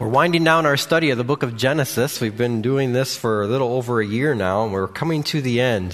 We're winding down our study of the book of Genesis. We've been doing this for a little over a year now, and we're coming to the end.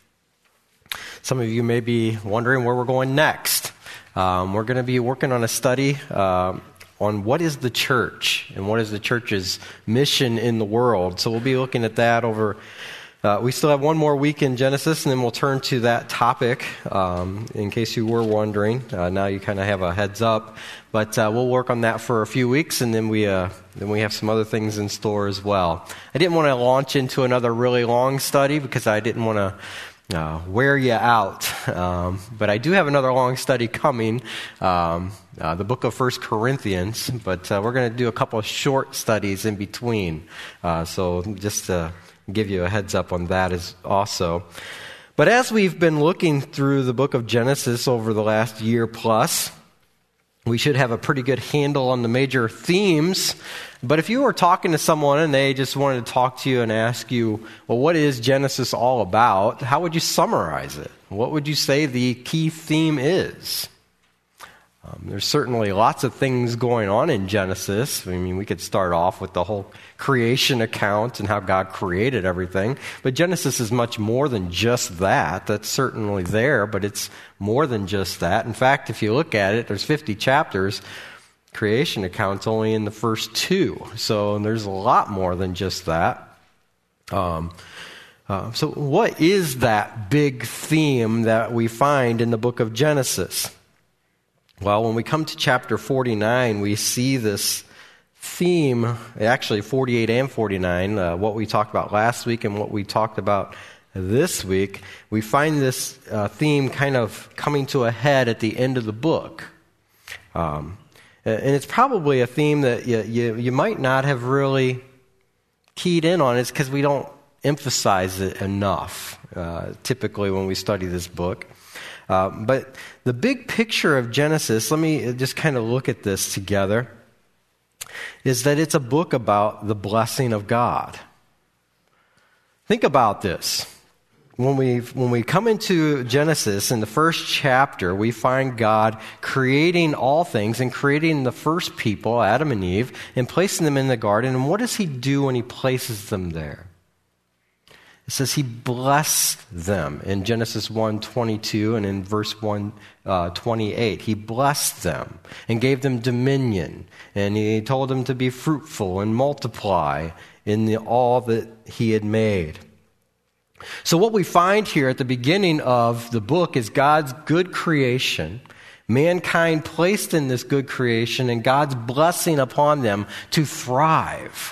Some of you may be wondering where we're going next. We're going to be working on a study on what is the church and what is the church's mission in the world. So we'll be looking at that over. We still have one more week in Genesis, and then we'll turn to that topic. In case you were wondering, now you kind of have a heads up. But we'll work on that for a few weeks, and then we have some other things in store as well. I didn't want to launch into another really long study because I didn't want to wear you out. But I do have another long study coming, the book of 1 Corinthians. But we're going to do a couple of short studies in between. So just to give you a heads up on that is also. But as we've been looking through the book of Genesis over the last year plus, we should have a pretty good handle on the major themes. But if you were talking to someone and they just wanted to talk to you and ask you, well, what is Genesis all about? How would you summarize it? What would you say the key theme is? There's certainly lots of things going on in Genesis. I mean, we could start off with the whole creation account and how God created everything. But Genesis is much more than just that. That's certainly there, but it's more than just that. In fact, if you look at it, there's 50 chapters. Creation account's only in the first 2. So there's a lot more than just that. So what is that big theme that we find in the book of Genesis? Well, when we come to chapter 49, we see this theme, actually 48 and 49, what we talked about last week and what we talked about this week. We find this theme kind of coming to a head at the end of the book. And it's probably a theme that you might not have really keyed in on. It's because we don't emphasize it enough, typically when we study this book. But the big picture of Genesis, let me just kind of look at this together, is that it's a book about the blessing of God. Think about this. When we come into Genesis, in the first chapter, we find God creating all things and creating the first people, Adam and Eve, and placing them in the garden. And what does he do when he places them there? It says he blessed them in Genesis 1:22 and in verse 1:28. He blessed them and gave them dominion. And he told them to be fruitful and multiply in all that he had made. So what we find here at the beginning of the book is God's good creation, mankind placed in this good creation, and God's blessing upon them to thrive.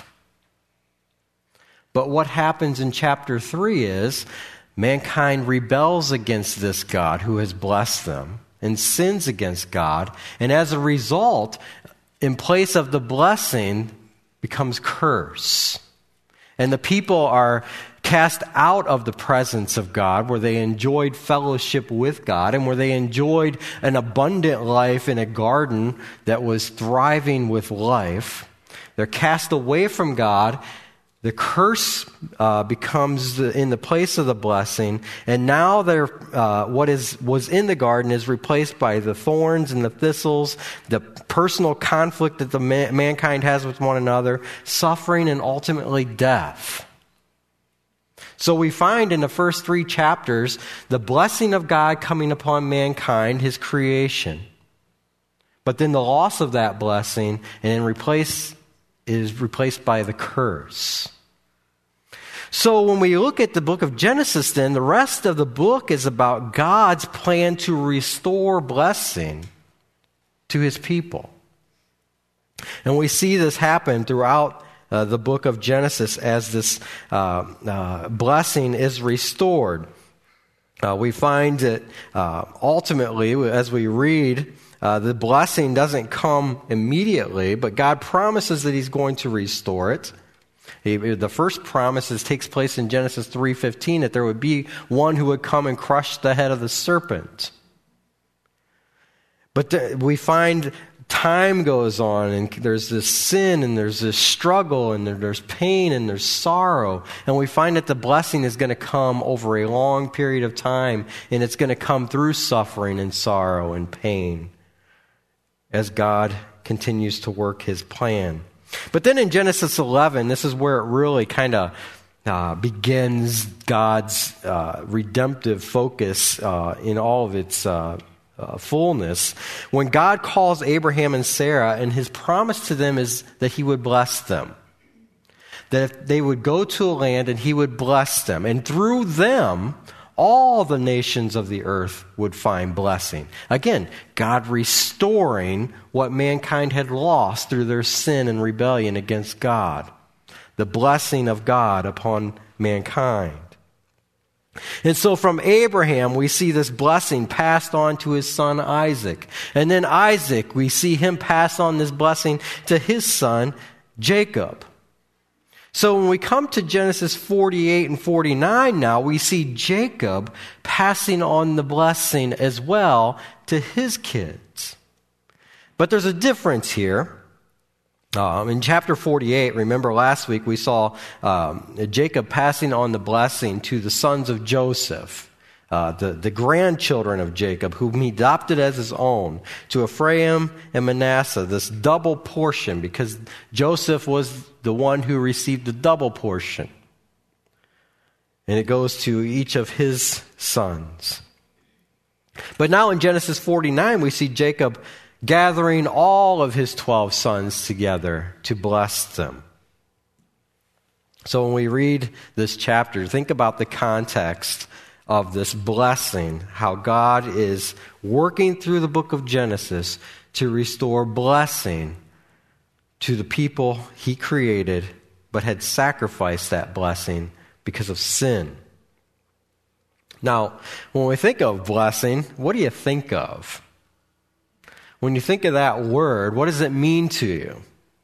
But what happens in chapter 3 is mankind rebels against this God who has blessed them and sins against God. And as a result, in place of the blessing, becomes curse. And the people are cast out of the presence of God, where they enjoyed fellowship with God and where they enjoyed an abundant life in a garden that was thriving with life. They're cast away from God. The curse becomes in the place of the blessing, and now what was in the garden is replaced by the thorns and the thistles, the personal conflict that the mankind has with one another, suffering, and ultimately death. So we find in the first 3 chapters the blessing of God coming upon mankind, his creation, but then the loss of that blessing and is replaced by the curse. So when we look at the book of Genesis, then, the rest of the book is about God's plan to restore blessing to his people. And we see this happen throughout the book of Genesis as this blessing is restored. We find that ultimately, as we read, the blessing doesn't come immediately, but God promises that he's going to restore it. The first promise takes place in Genesis 3:15, that there would be one who would come and crush the head of the serpent. But we find time goes on, and there's this sin, and there's this struggle, and there's pain, and there's sorrow. And we find that the blessing is going to come over a long period of time, and it's going to come through suffering and sorrow and pain as God continues to work his plan. But then in Genesis 11, this is where it really kind of begins God's redemptive focus in all of its fullness. When God calls Abraham and Sarah, and his promise to them is that he would bless them. That they would go to a land and he would bless them. And through them, all the nations of the earth would find blessing. Again, God restoring what mankind had lost through their sin and rebellion against God. The blessing of God upon mankind. And so from Abraham, we see this blessing passed on to his son Isaac. And then Isaac, we see him pass on this blessing to his son Jacob. So when we come to Genesis 48 and 49 now, we see Jacob passing on the blessing as well to his kids. But there's a difference here. In chapter 48, remember last week we saw Jacob passing on the blessing to the sons of Joseph, the grandchildren of Jacob, whom he adopted as his own, to Ephraim and Manasseh, this double portion, because Joseph was the one who received the double portion. And it goes to each of his sons. But now in Genesis 49, we see Jacob gathering all of his 12 sons together to bless them. So when we read this chapter, think about the context of this blessing, how God is working through the book of Genesis to restore blessing to the people he created, but had sacrificed that blessing because of sin. Now, when we think of blessing, what do you think of? When you think of that word, what does it mean to you?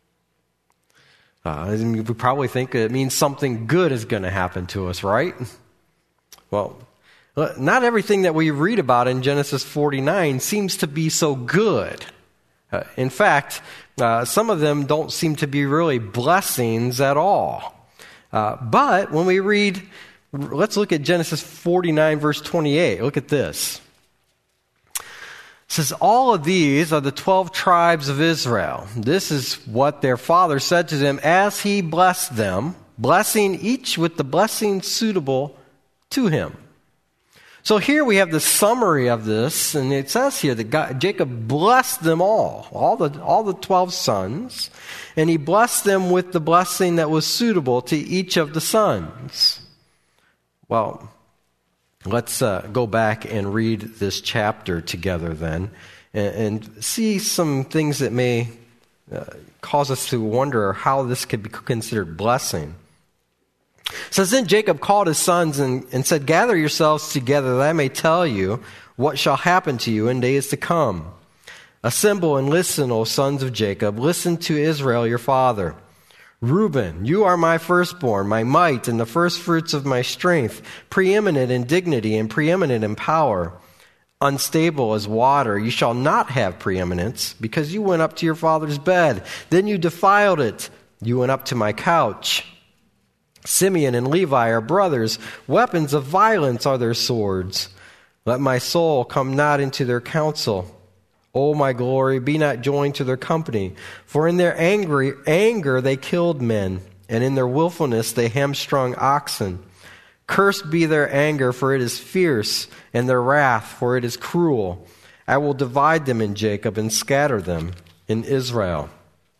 We probably think it means something good is going to happen to us, right? Well, not everything that we read about in Genesis 49 seems to be so good. In fact, some of them don't seem to be really blessings at all. But when we read, let's look at Genesis 49, verse 28. Look at this. It says, all of these are the 12 tribes of Israel. This is what their father said to them as he blessed them, blessing each with the blessing suitable to him. So here we have the summary of this, and it says here that Jacob blessed them all the 12 sons, and he blessed them with the blessing that was suitable to each of the sons. Well, let's go back and read this chapter together then, and see some things that may cause us to wonder how this could be considered blessing. It says, then Jacob called his sons and said, gather yourselves together that I may tell you what shall happen to you in days to come. Assemble and listen, O sons of Jacob. Listen to Israel, your father. Reuben, you are my firstborn, my might, and the firstfruits of my strength, preeminent in dignity and preeminent in power. Unstable as water, you shall not have preeminence, because you went up to your father's bed. Then you defiled it. You went up to my couch. Simeon and Levi are brothers. Weapons of violence are their swords. Let my soul come not into their counsel. O my glory, be not joined to their company. For in their anger they killed men, and in their willfulness they hamstrung oxen. Cursed be their anger, for it is fierce, and their wrath, for it is cruel. I will divide them in Jacob and scatter them in Israel.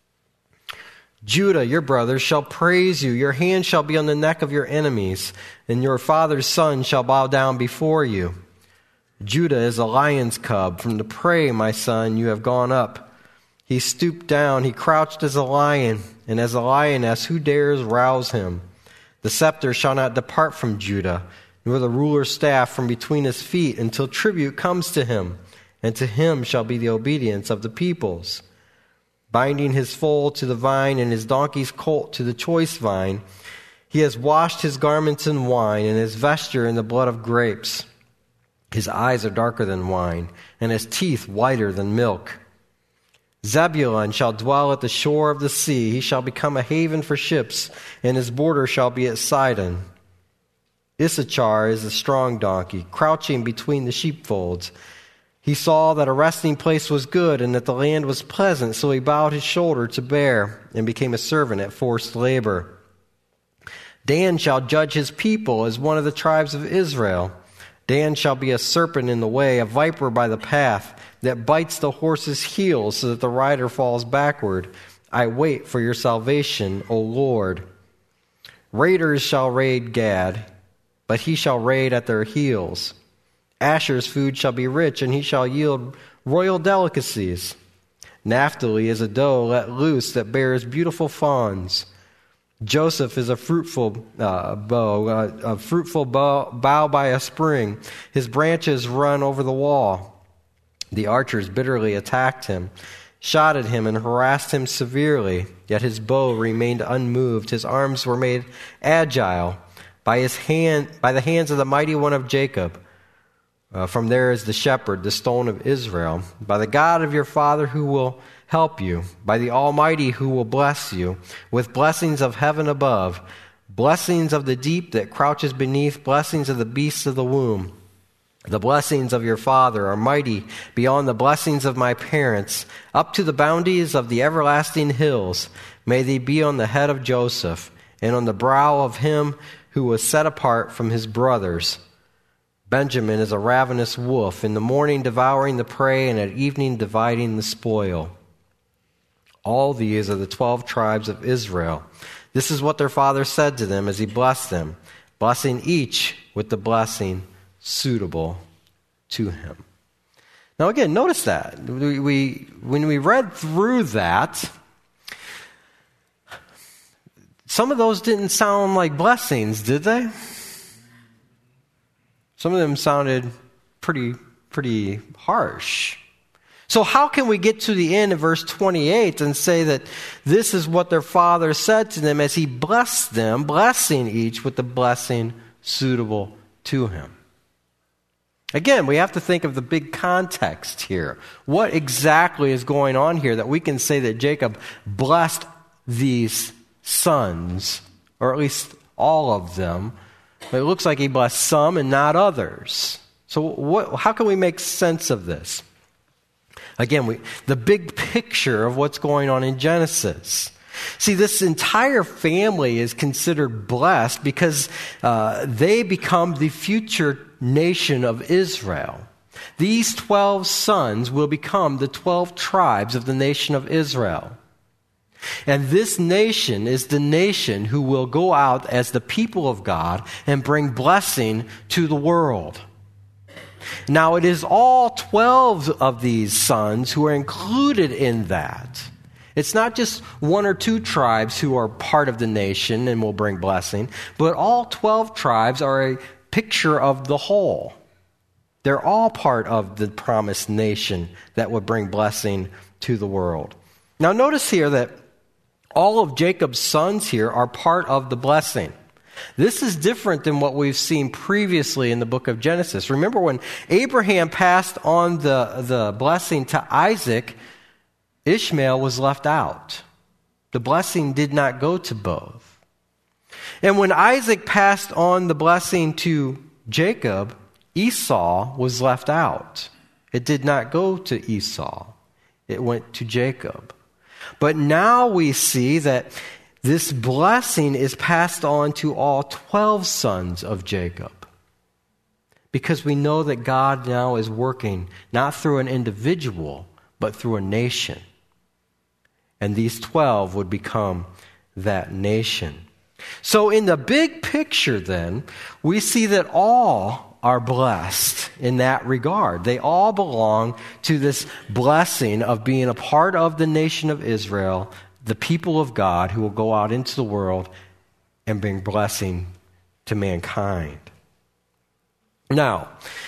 Judah, your brothers, shall praise you. Your hand shall be on the neck of your enemies, and your father's son shall bow down before you. Judah is a lion's cub. From the prey, my son, you have gone up. He stooped down. He crouched as a lion, and as a lioness, who dares rouse him? The scepter shall not depart from Judah, nor the ruler's staff from between his feet, until tribute comes to him, and to him shall be the obedience of the peoples. Binding his foal to the vine and his donkey's colt to the choice vine, he has washed his garments in wine and his vesture in the blood of grapes. His eyes are darker than wine, and his teeth whiter than milk. Zebulun shall dwell at the shore of the sea. He shall become a haven for ships, and his border shall be at Sidon. Issachar is a strong donkey, crouching between the sheepfolds. He saw that a resting place was good and that the land was pleasant, so he bowed his shoulder to bear and became a servant at forced labor. Dan shall judge his people as one of the tribes of Israel. Dan shall be a serpent in the way, a viper by the path, that bites the horse's heels so that the rider falls backward. I wait for your salvation, O Lord. Raiders shall raid Gad, but he shall raid at their heels. Asher's food shall be rich, and he shall yield royal delicacies. Naphtali is a doe let loose that bears beautiful fawns. Joseph is a fruitful bough by a spring. His branches run over the wall. The archers bitterly attacked him, shot at him, and harassed him severely. Yet his bow remained unmoved. His arms were made agile by the hands of the mighty one of Jacob. From there is the shepherd, the stone of Israel. By the God of your father who will help you, by the Almighty who will bless you, with blessings of heaven above, blessings of the deep that crouches beneath, blessings of the beasts of the womb. The blessings of your father are mighty beyond the blessings of my parents, up to the boundaries of the everlasting hills. May they be on the head of Joseph, and on the brow of him who was set apart from his brothers. Benjamin is a ravenous wolf, in the morning devouring the prey, and at evening dividing the spoil. All these are the 12 tribes of Israel. This is what their father said to them as he blessed them, blessing each with the blessing suitable to him. Now again, notice that. When we read through that, some of those didn't sound like blessings, did they? Some of them sounded pretty harsh. So how can we get to the end of verse 28 and say that this is what their father said to them as he blessed them, blessing each with the blessing suitable to him? Again, we have to think of the big context here. What exactly is going on here that we can say that Jacob blessed these sons, or at least all of them? It looks like he blessed some and not others. So how can we make sense of this? Again, the big picture of what's going on in Genesis. See, this entire family is considered blessed because they become the future nation of Israel. These 12 sons will become the 12 tribes of the nation of Israel. And this nation is the nation who will go out as the people of God and bring blessing to the world. Now, it is all 12 of these sons who are included in that. It's not just one or two tribes who are part of the nation and will bring blessing, but all 12 tribes are a picture of the whole. They're all part of the promised nation that would bring blessing to the world. Now, notice here that all of Jacob's sons here are part of the blessing. This is different than what we've seen previously in the book of Genesis. Remember when Abraham passed on the blessing to Isaac, Ishmael was left out. The blessing did not go to both. And when Isaac passed on the blessing to Jacob, Esau was left out. It did not go to Esau. It went to Jacob. But now we see that this blessing is passed on to all 12 sons of Jacob. Because we know that God now is working not through an individual, but through a nation. And these 12 would become that nation. So in the big picture then, we see that all are blessed in that regard. They all belong to this blessing of being a part of the nation of Israel, the people of God who will go out into the world and bring blessing to mankind. Now,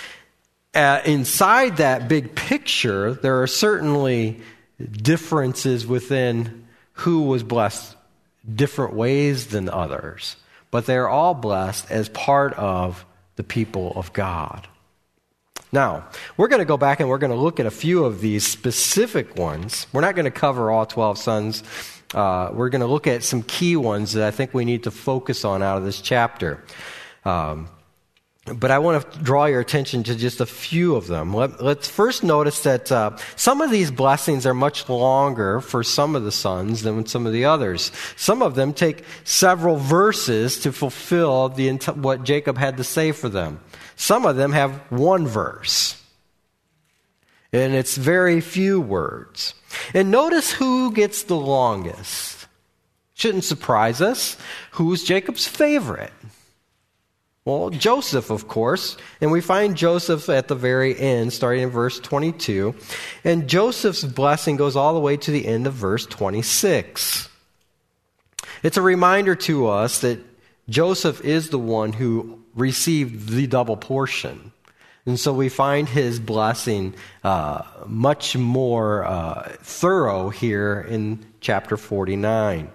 inside that big picture, there are certainly differences within who was blessed different ways than others, but they're all blessed as part of the people of God. Now, we're going to go back and we're going to look at a few of these specific ones. We're not going to cover all 12 sons. We're going to look at some key ones that I think we need to focus on out of this chapter. But I want to draw your attention to just a few of them. Let's first notice that some of these blessings are much longer for some of the sons than some of the others. Some of them take several verses to fulfill what Jacob had to say for them. Some of them have one verse. And it's very few words. And notice who gets the longest. Shouldn't surprise us. Who's Jacob's favorite? Well, Joseph, of course, and we find Joseph at the very end, starting in verse 22, and Joseph's blessing goes all the way to the end of verse 26. It's a reminder to us that Joseph is the one who received the double portion, and so we find his blessing much more thorough here in chapter 49.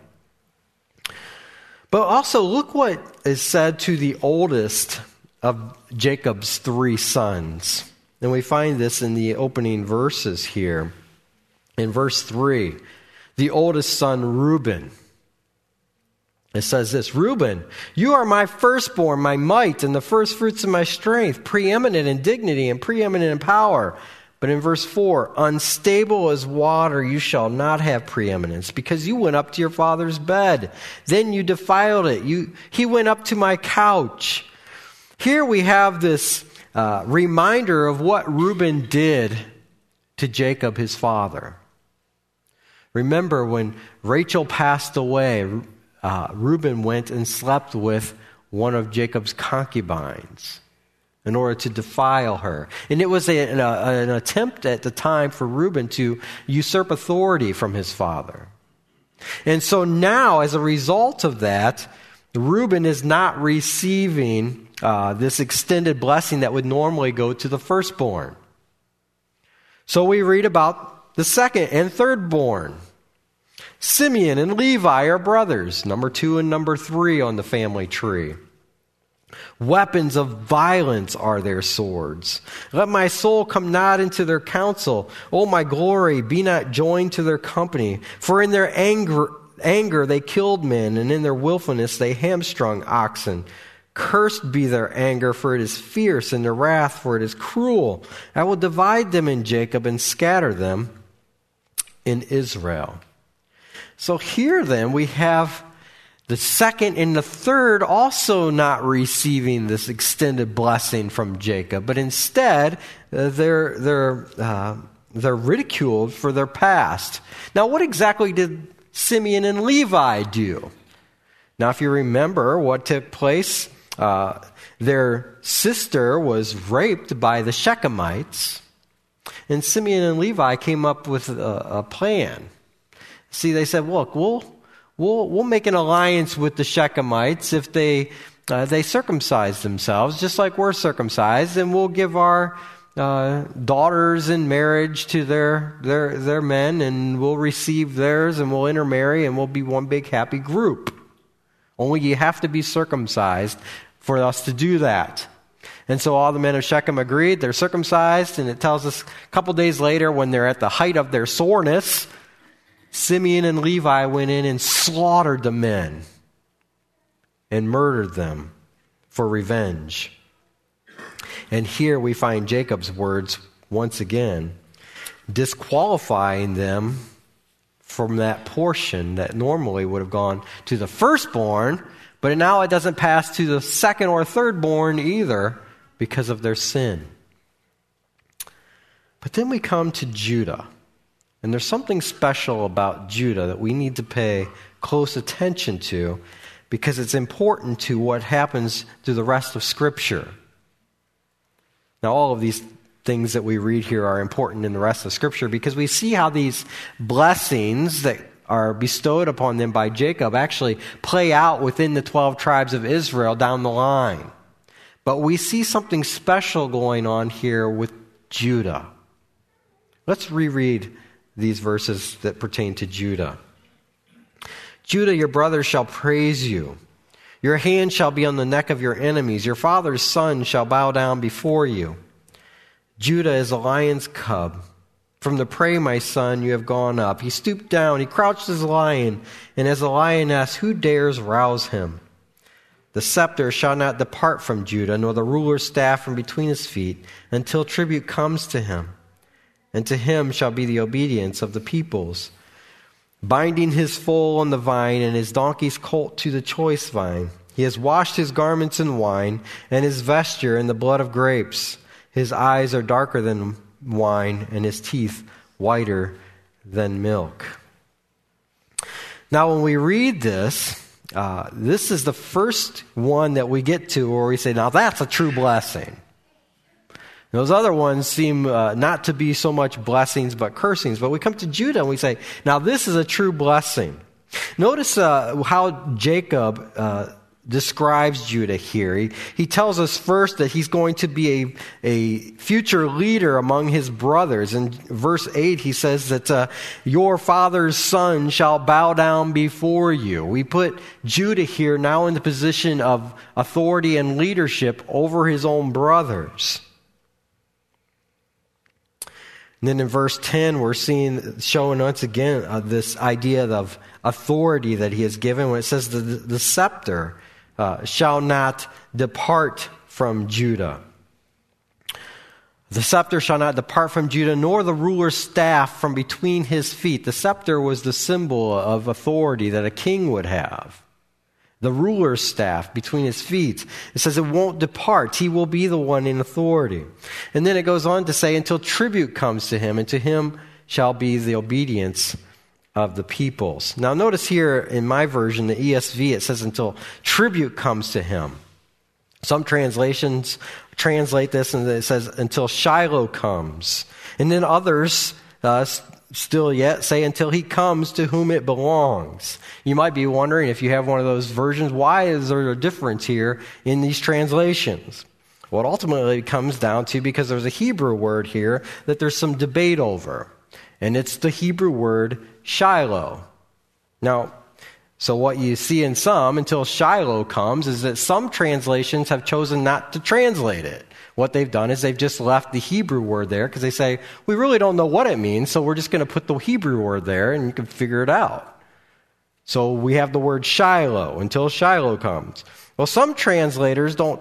But also, look what is said to the oldest of Jacob's three sons. And we find this in the opening verses here. In verse 3, the oldest son, Reuben. It says this, Reuben, you are my firstborn, my might, and the firstfruits of my strength, preeminent in dignity and preeminent in power. But in verse 4, unstable as water, you shall not have preeminence, because you went up to your father's bed. Then you defiled it. He went up to my couch. Here we have this reminder of what Reuben did to Jacob, his father. Remember when Rachel passed away, Reuben went and slept with one of Jacob's concubines in order to defile her. And it was an attempt at the time for Reuben to usurp authority from his father. And so now, as a result of that, Reuben is not receiving this extended blessing that would normally go to the firstborn. So we read about the second and thirdborn. Simeon and Levi are brothers, number 2 and number 3 on the family tree. Weapons of violence are their swords. Let my soul come not into their counsel. O my glory, be not joined to their company. For in their anger they killed men, and in their willfulness they hamstrung oxen. Cursed be their anger, for it is fierce, and their wrath, for it is cruel. I will divide them in Jacob and scatter them in Israel. So here then we have the second and the third also not receiving this extended blessing from Jacob, but instead they're ridiculed for their past. Now, what exactly did Simeon and Levi do? Now, if you remember what took place, their sister was raped by the Shechemites, and Simeon and Levi came up with a plan. See, they said, look, We'll make an alliance with the Shechemites if they circumcise themselves, just like we're circumcised, and we'll give our daughters in marriage to their men, and we'll receive theirs, and we'll intermarry, and we'll be one big happy group. Only you have to be circumcised for us to do that. And so all the men of Shechem agreed. They're circumcised, and it tells us a couple days later, when they're at the height of their soreness, Simeon and Levi went in and slaughtered the men and murdered them for revenge. And here we find Jacob's words once again, disqualifying them from that portion that normally would have gone to the firstborn, but now it doesn't pass to the second or thirdborn either because of their sin. But then we come to Judah. And there's something special about Judah that we need to pay close attention to because it's important to what happens through the rest of Scripture. Now, all of these things that we read here are important in the rest of Scripture because we see how these blessings that are bestowed upon them by Jacob actually play out within the 12 tribes of Israel down the line. But we see something special going on here with Judah. Let's reread these verses that pertain to Judah. Judah, your brothers shall praise you. Your hand shall be on the neck of your enemies. Your father's son shall bow down before you. Judah is a lion's cub. From the prey, my son, you have gone up. He stooped down. He crouched as a lion. And as a lioness, who dares rouse him? The scepter shall not depart from Judah, nor the ruler's staff from between his feet, until tribute comes to him. And to him shall be the obedience of the peoples, binding his foal on the vine and his donkey's colt to the choice vine. He has washed his garments in wine, and his vesture in the blood of grapes. His eyes are darker than wine, and his teeth whiter than milk. Now, when we read this, this is the first one that we get to where we say, now that's a true blessing. Those other ones seem not to be so much blessings but cursings. But we come to Judah and we say, now this is a true blessing. Notice how Jacob describes Judah here. He tells us first that he's going to be a future leader among his brothers. In verse 8, he says that your father's son shall bow down before you. We put Judah here now in the position of authority and leadership over his own brothers. And then in verse 10, we're showing once again this idea of authority that he has given when it says the scepter shall not depart from Judah. The scepter shall not depart from Judah, nor the ruler's staff from between his feet. The scepter was the symbol of authority that a king would have. The ruler's staff between his feet. It says it won't depart. He will be the one in authority. And then it goes on to say, until tribute comes to him, and to him shall be the obedience of the peoples. Now notice here in my version, the ESV, it says until tribute comes to him. Some translations translate this and it says until Shiloh comes. And then others still yet say until he comes to whom it belongs. You might be wondering if you have one of those versions, why is there a difference here in these translations? Well, it ultimately comes down to because there's a Hebrew word here that there's some debate over. And it's the Hebrew word Shiloh. Now, so what you see in some, until Shiloh comes, is that some translations have chosen not to translate it. What they've done is they've just left the Hebrew word there because they say, we really don't know what it means, so we're just going to put the Hebrew word there and you can figure it out. So we have the word Shiloh, until Shiloh comes. Well, some translators don't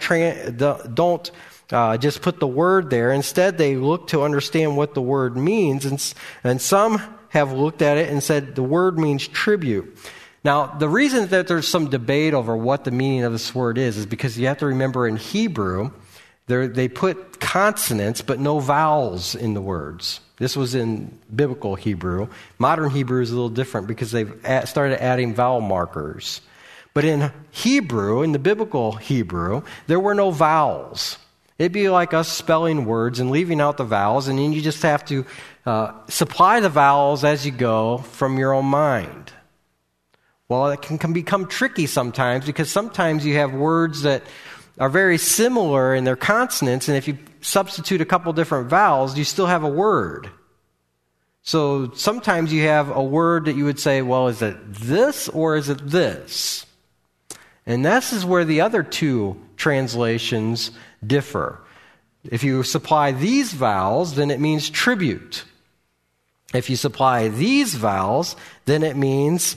just put the word there. Instead, they look to understand what the word means, and some have looked at it and said the word means tribute. Now, the reason that there's some debate over what the meaning of this word is because you have to remember in Hebrew, they put consonants but no vowels in the words. This was in biblical Hebrew. Modern Hebrew is a little different because they've started adding vowel markers. But in Hebrew, in the biblical Hebrew, there were no vowels. It'd be like us spelling words and leaving out the vowels, and then you just have to supply the vowels as you go from your own mind. Well, it can become tricky sometimes because sometimes you have words that are very similar in their consonants, and if you substitute a couple different vowels, you still have a word. So sometimes you have a word that you would say, well, is it this or is it this? And this is where the other two translations differ. If you supply these vowels, then it means tribute. If you supply these vowels, then it means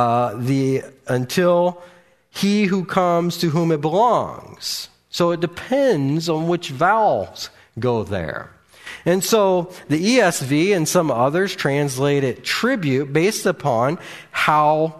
until he who comes to whom it belongs. So it depends on which vowels go there. And so the ESV and some others translate it tribute based upon how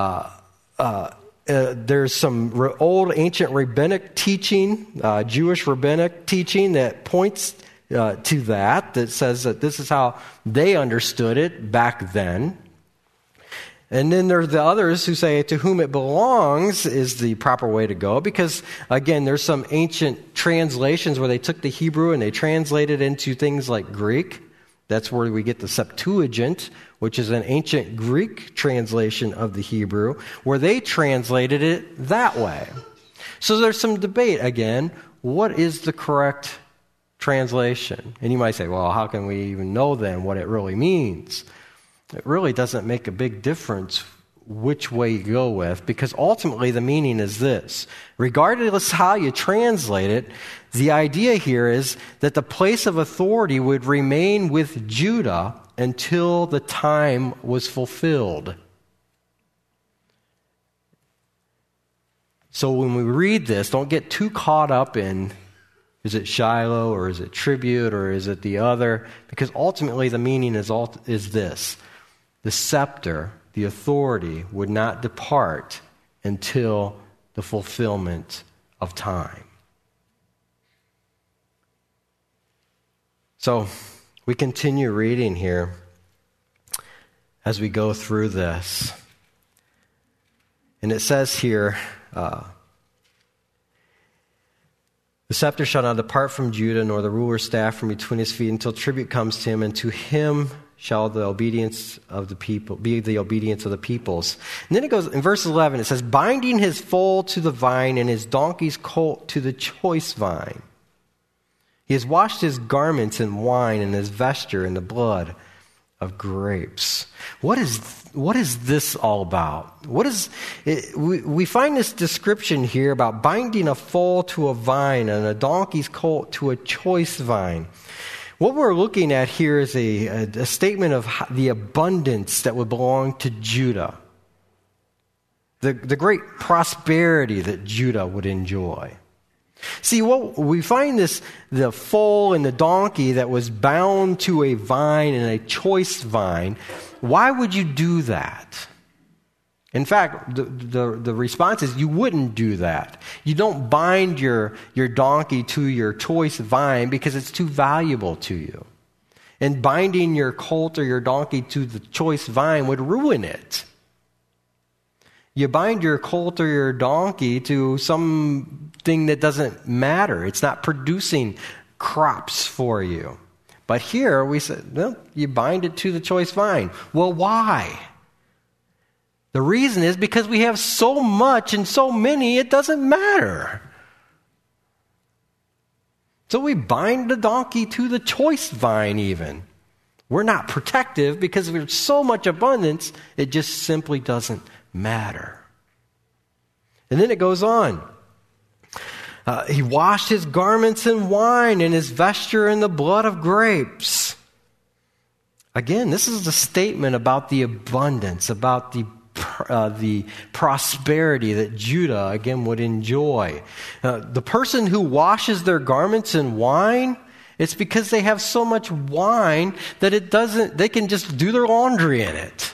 there's some old ancient rabbinic teaching, Jewish rabbinic teaching that points to that says that this is how they understood it back then. And then there are the others who say to whom it belongs is the proper way to go because, again, there's some ancient translations where they took the Hebrew and they translated into things like Greek. That's where we get the Septuagint, which is an ancient Greek translation of the Hebrew, where they translated it that way. So there's some debate, again, what is the correct translation? And you might say, well, how can we even know then what it really means? It really doesn't make a big difference which way you go with, because ultimately the meaning is this. Regardless how you translate it, the idea here is that the place of authority would remain with Judah until the time was fulfilled. So when we read this, don't get too caught up in, is it Shiloh or is it tribute or is it the other? Because ultimately the meaning is this. The scepter, the authority, would not depart until the fulfillment of time. So we continue reading here as we go through this. And it says here, the scepter shall not depart from Judah, nor the ruler's staff from between his feet, until tribute comes to him, and to him shall the obedience of the people be the obedience of the peoples. And then it goes in verse 11, it says, binding his foal to the vine and his donkey's colt to the choice vine. He has washed his garments in wine and his vesture in the blood of grapes. What is this all about? We find this description here about binding a foal to a vine and a donkey's colt to a choice vine. What we're looking at here is a statement of the abundance that would belong to Judah. The great prosperity that Judah would enjoy. See, what we find the foal and the donkey that was bound to a vine and a choice vine. Why would you do that? In fact, the response is you wouldn't do that. You don't bind your donkey to your choice vine because it's too valuable to you. And binding your colt or your donkey to the choice vine would ruin it. You bind your colt or your donkey to something that doesn't matter. It's not producing crops for you. But here we said, well, you bind it to the choice vine. Well, why? The reason is because we have so much and so many, it doesn't matter. So we bind the donkey to the choice vine even. We're not protective because there's so much abundance, it just simply doesn't matter. And then it goes on. He washed his garments in wine and his vesture in the blood of grapes. Again, this is a statement about the abundance, about the prosperity that Judah, again, would enjoy. The person who washes their garments in wine, it's because they have so much wine that they can just do their laundry in it.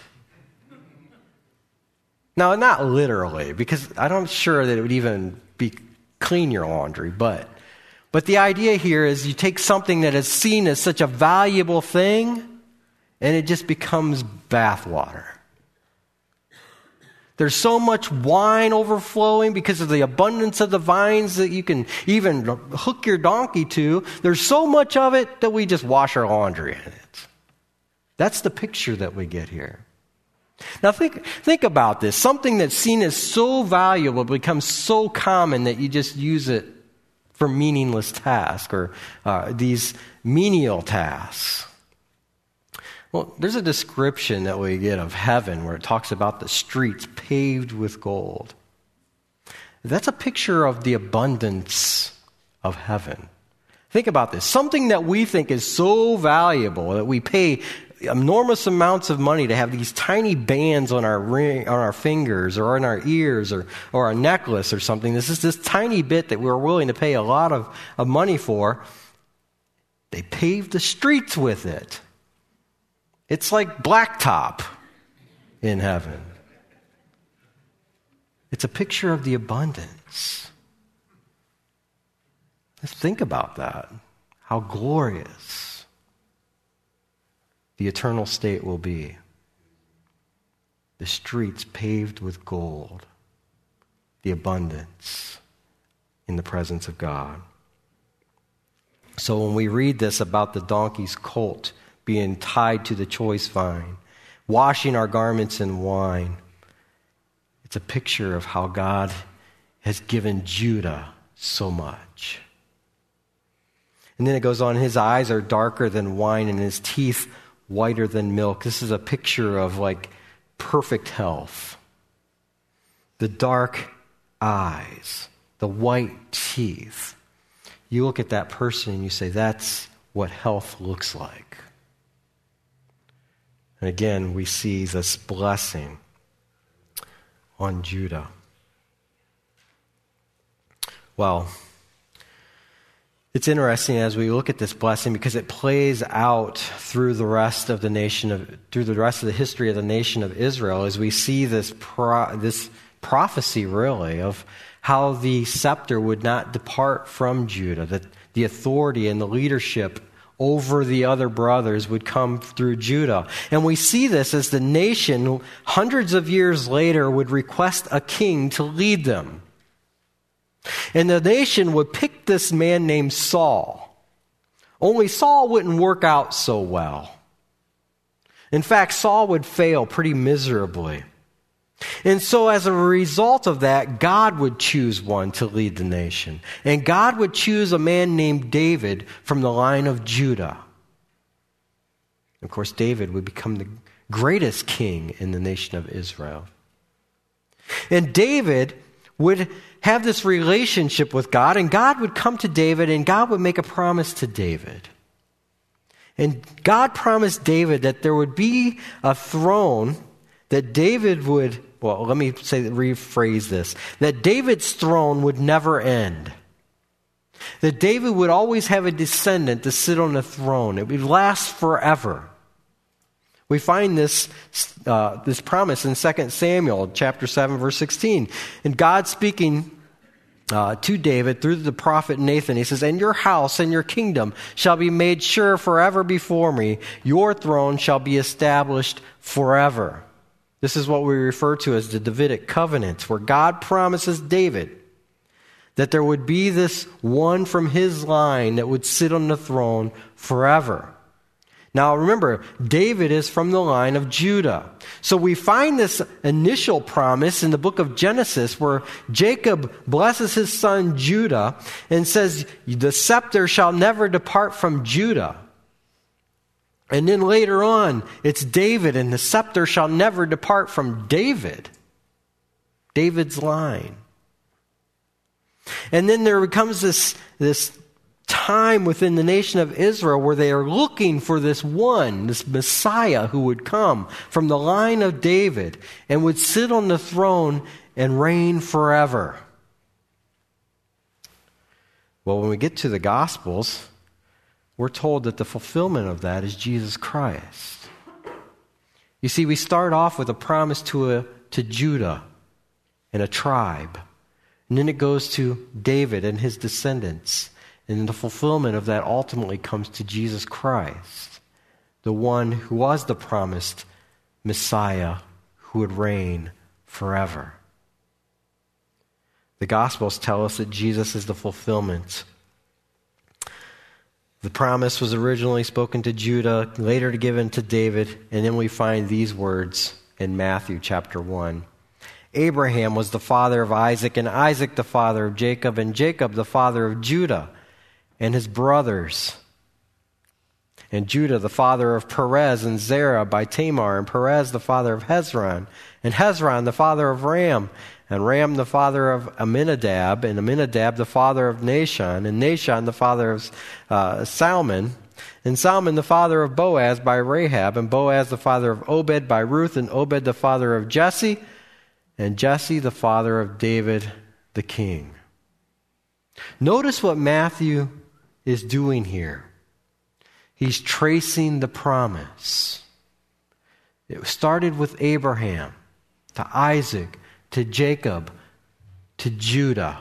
Now, not literally, because I'm not sure that it would even be clean your laundry, but the idea here is you take something that is seen as such a valuable thing, and it just becomes bathwater. There's so much wine overflowing because of the abundance of the vines that you can even hook your donkey to. There's so much of it that we just wash our laundry in it. That's the picture that we get here. Now think about this. Something that's seen as so valuable becomes so common that you just use it for meaningless tasks or these menial tasks. Well, there's a description that we get of heaven where it talks about the streets paved with gold. That's a picture of the abundance of heaven. Think about this. Something that we think is so valuable that we pay enormous amounts of money to have these tiny bands on our ring, on our fingers or on our ears or a necklace or something. This is this tiny bit that we're willing to pay a lot of money for. They paved the streets with it. It's like blacktop in heaven. It's a picture of the abundance. Let's think about that. How glorious the eternal state will be. The streets paved with gold. The abundance in the presence of God. So when we read this about the donkey's colt being tied to the choice vine, washing our garments in wine, it's a picture of how God has given Judah so much. And then it goes on, his eyes are darker than wine and his teeth whiter than milk. This is a picture of like perfect health. The dark eyes, the white teeth. You look at that person and you say, that's what health looks like. And again, we see this blessing on Judah. Well, it's interesting as we look at this blessing because it plays out through the rest of the history of the nation of Israel as we see this prophecy really of how the scepter would not depart from Judah, that the authority and the leadership over the other brothers would come through Judah. And we see this as the nation hundreds of years later would request a king to lead them. And the nation would pick this man named Saul. Only Saul wouldn't work out so well. In fact, Saul would fail pretty miserably. And so as a result of that, God would choose one to lead the nation. And God would choose a man named David from the line of Judah. Of course, David would become the greatest king in the nation of Israel. And David would have this relationship with God, and God would come to David, and God would make a promise to David. And God promised David that there would be a throne that David would, rephrase this, that David's throne would never end. That David would always have a descendant to sit on the throne. It would last forever. We find this promise in 2 Samuel chapter 7, verse 16. And God speaking to David through the prophet Nathan, he says, "And your house and your kingdom shall be made sure forever before me. Your throne shall be established forever." This is what we refer to as the Davidic covenant, where God promises David that there would be this one from his line that would sit on the throne forever. Now remember, David is from the line of Judah. So we find this initial promise in the book of Genesis where Jacob blesses his son Judah and says, "The scepter shall never depart from Judah." And then later on, it's David, and the scepter shall never depart from David. David's line. And then there becomes this time within the nation of Israel where they are looking for this Messiah who would come from the line of David and would sit on the throne and reign forever. Well, when we get to the Gospels, we're told that the fulfillment of that is Jesus Christ. You see, we start off with a promise to Judah and a tribe. And then it goes to David and his descendants. And the fulfillment of that ultimately comes to Jesus Christ, the one who was the promised Messiah who would reign forever. The Gospels tell us that Jesus is the fulfillment. The promise was originally spoken to Judah, later given to David, and then we find these words in Matthew chapter 1. "Abraham was the father of Isaac, and Isaac the father of Jacob, and Jacob the father of Judah and his brothers. And Judah the father of Perez and Zerah by Tamar, and Perez the father of Hezron, and Hezron the father of Ram, and Ram the father of Amminadab, and Amminadab the father of Nahshon, and Nahshon the father of Salmon, and Salmon the father of Boaz by Rahab, and Boaz the father of Obed by Ruth, and Obed the father of Jesse, and Jesse the father of David the king." Notice what Matthew is doing here. He's tracing the promise. It started with Abraham, to Isaac, to Jacob, to Judah.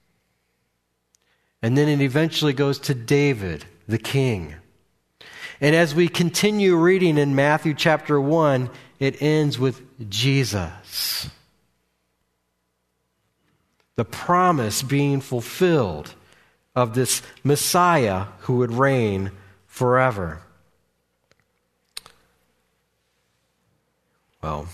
And then it eventually goes to David, the king. And as we continue reading in Matthew chapter 1, it ends with Jesus. The promise being fulfilled of this Messiah who would reign forever. Well,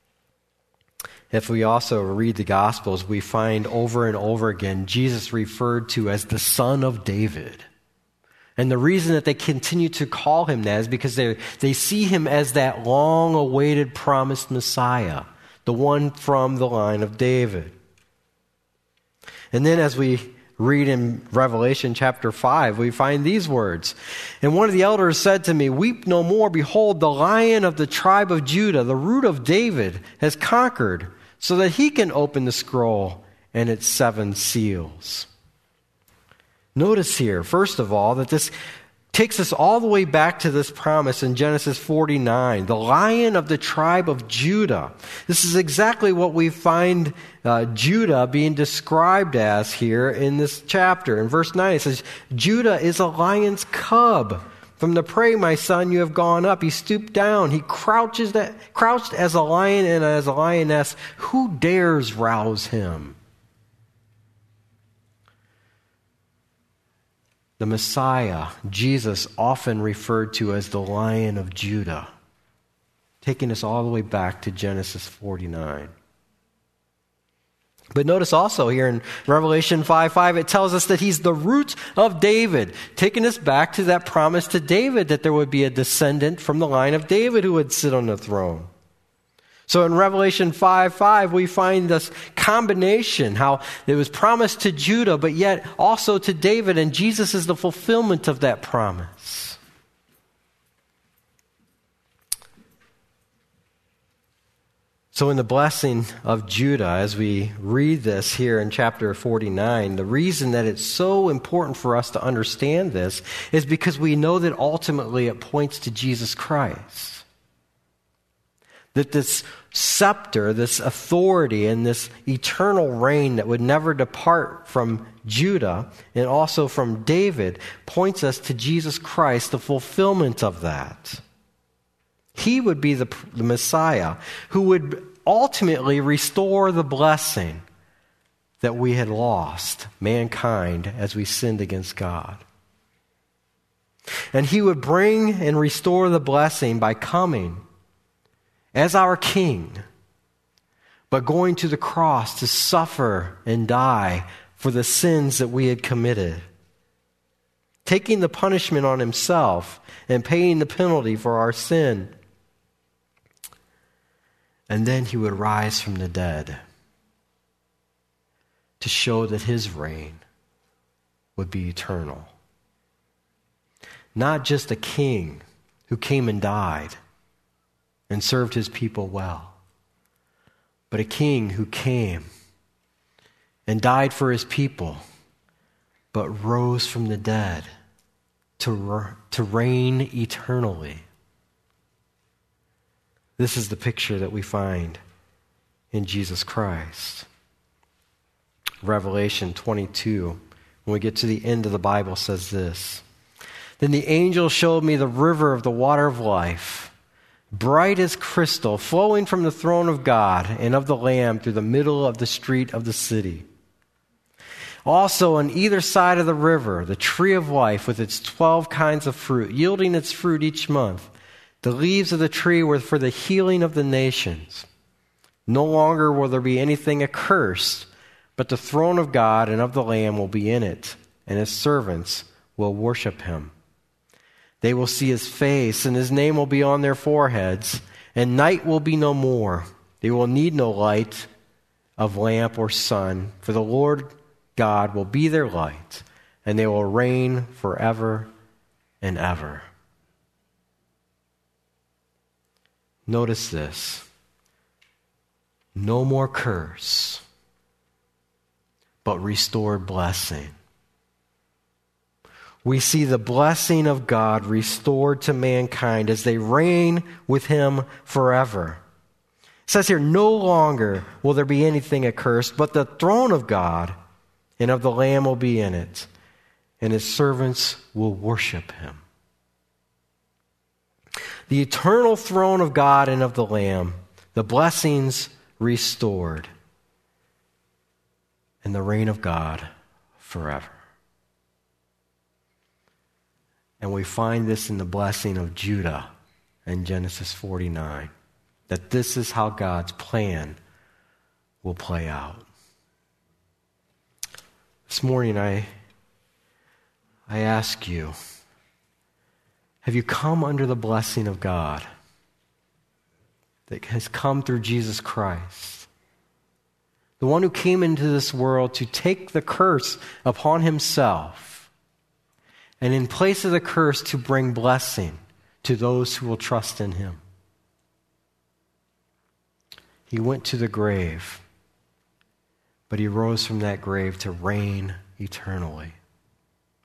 if we also read the Gospels, we find over and over again Jesus referred to as the Son of David. And the reason that they continue to call him that is because they see him as that long-awaited promised Messiah, the one from the line of David. And then as we read in Revelation chapter 5, we find these words. "And one of the elders said to me, 'Weep no more. Behold, the Lion of the tribe of Judah, the root of David, has conquered, so that he can open the scroll and its 7 seals.'" Notice here, first of all, that this takes us all the way back to this promise in Genesis 49, the Lion of the tribe of Judah. This is exactly what we find Judah being described as here in this chapter. In verse 9, it says, Judah is a lion's cub. From the prey, my son, you have gone up. He stooped down. He crouched as a lion and as a lioness. Who dares rouse him? The Messiah, Jesus, often referred to as the Lion of Judah, taking us all the way back to Genesis 49. But notice also here in Revelation 5:5, it tells us that he's the root of David, taking us back to that promise to David that there would be a descendant from the line of David who would sit on the throne. So in Revelation 5:5, we find this combination, how it was promised to Judah, but yet also to David, and Jesus is the fulfillment of that promise. So in the blessing of Judah, as we read this here in chapter 49, the reason that it's so important for us to understand this is because we know that ultimately it points to Jesus Christ. That this scepter, this authority, and this eternal reign that would never depart from Judah and also from David points us to Jesus Christ, the fulfillment of that. He would be the Messiah who would ultimately restore the blessing that we had lost, mankind, as we sinned against God. And he would bring and restore the blessing by coming as our King, but going to the cross to suffer and die for the sins that we had committed, taking the punishment on himself and paying the penalty for our sin. And then he would rise from the dead to show that his reign would be eternal. Not just a king who came and died and served his people well, but a king who came and died for his people, but rose from the dead to reign eternally. This is the picture that we find in Jesus Christ. Revelation 22, when we get to the end of the Bible, says this: Then the angel showed me the river of the water of life, bright as crystal, flowing from the throne of God and of the Lamb through the middle of the street of the city. Also on either side of the river, the tree of life with its 12 kinds of fruit, yielding its fruit each month. The leaves of the tree were for the healing of the nations. No longer will there be anything accursed, but the throne of God and of the Lamb will be in it, and his servants will worship him. They will see his face, and his name will be on their foreheads, and night will be no more. They will need no light of lamp or sun, for the Lord God will be their light, and they will reign forever and ever. Notice this. No more curse, but restored blessing. We see the blessing of God restored to mankind as they reign with him forever. It says here, no longer will there be anything accursed, but the throne of God and of the Lamb will be in it, and his servants will worship him. The eternal throne of God and of the Lamb, the blessings restored, and the reign of God forever. And we find this in the blessing of Judah in Genesis 49, that this is how God's plan will play out. This morning I ask you, have you come under the blessing of God that has come through Jesus Christ? The one who came into this world to take the curse upon himself, and in place of the curse to bring blessing to those who will trust in him. He went to the grave, but he rose from that grave to reign eternally.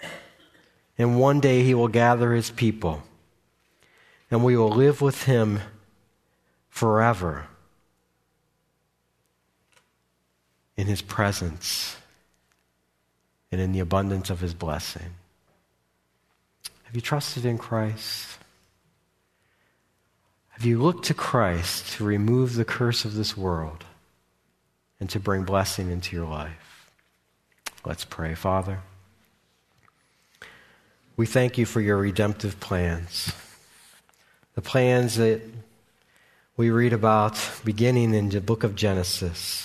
And one day he will gather his people, and we will live with him forever in his presence and in the abundance of his blessing. Have you trusted in Christ? Have you looked to Christ to remove the curse of this world and to bring blessing into your life? Let's pray. Father, we thank you for your redemptive plans, the plans that we read about beginning in the book of Genesis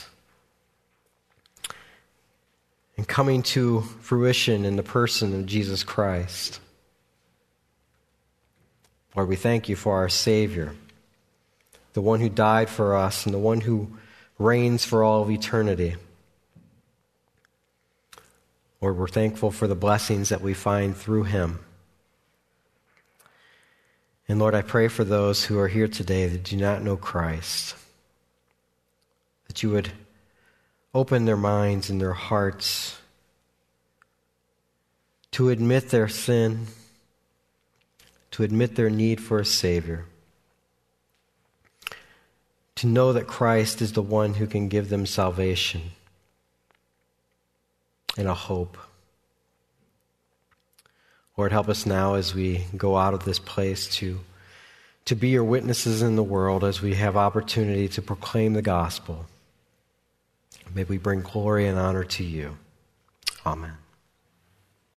and coming to fruition in the person of Jesus Christ. Lord, we thank you for our Savior, the one who died for us and the one who reigns for all of eternity. Lord, we're thankful for the blessings that we find through him. And Lord, I pray for those who are here today that do not know Christ, that you would open their minds and their hearts to admit their sin, to admit their need for a Savior, to know that Christ is the one who can give them salvation and a hope. Lord, help us now as we go out of this place to be your witnesses in the world as we have opportunity to proclaim the gospel. May we bring glory and honor to you. Amen.